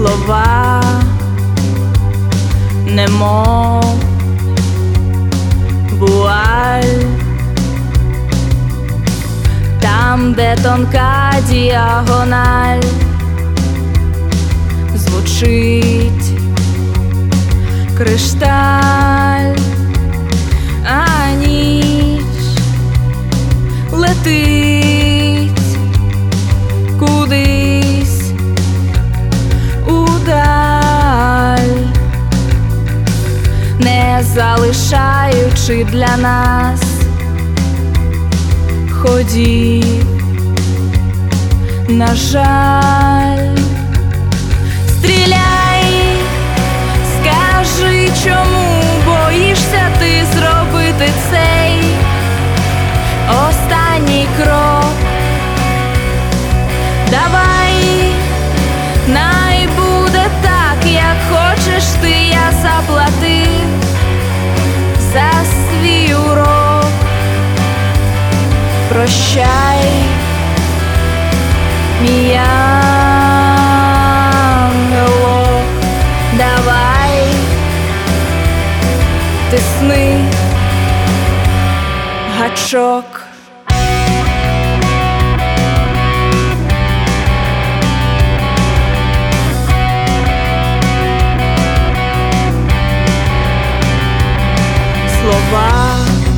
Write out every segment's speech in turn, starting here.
слова, немов вуаль, там, де тонка діагональ, звучить кришталь, а ніч летить кудись удаль, не залишаючи для нас ходів, на жаль. Стріляй, скажи, чому боїшся ти зробити цей останній крок. Давай, най буде так, як хочеш ти, я заплатив за свій урок. Прощай, мій ангелок, давай, тисни гачок. Слова,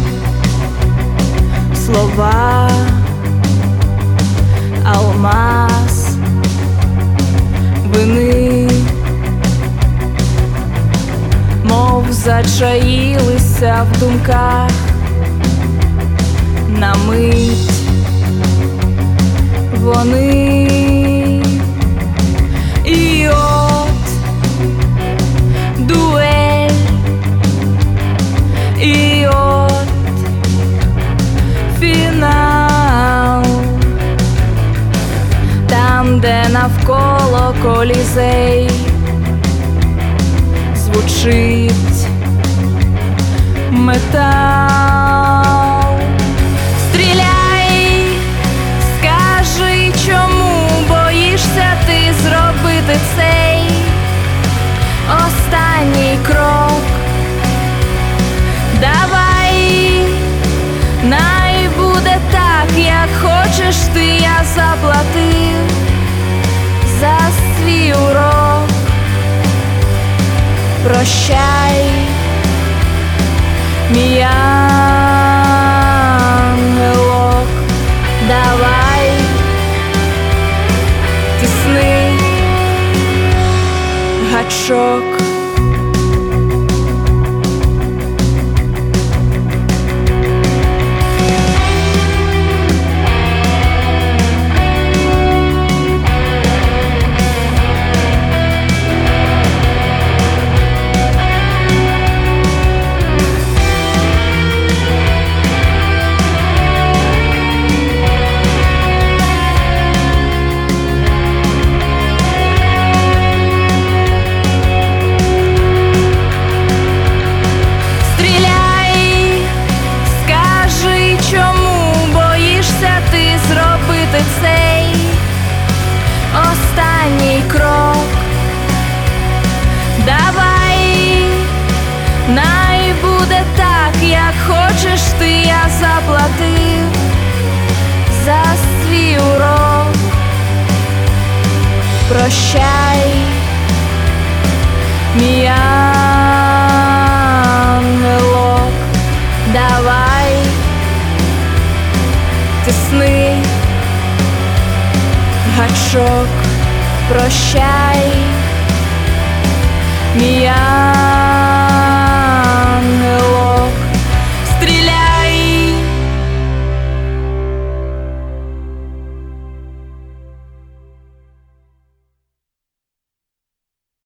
слова, алмаз вини, мов зачаїлися в думках на мить вони. І от дуель, і от фінал, там, де навколо колізей звучить метал. Стріляй, скажи, чому боїшся ти зробити цей останній крок. Давай, най буде так, як хочеш ти, я заплатив за свій урок. Прощай, мій ангелок, давай, тисни гачок. Цей останній крок. Давай, най буде так, як хочеш ти, я заплатив за свій урок. Прощай, мій ангелок, давай, тисни гачок. Прощай, мій ангелок.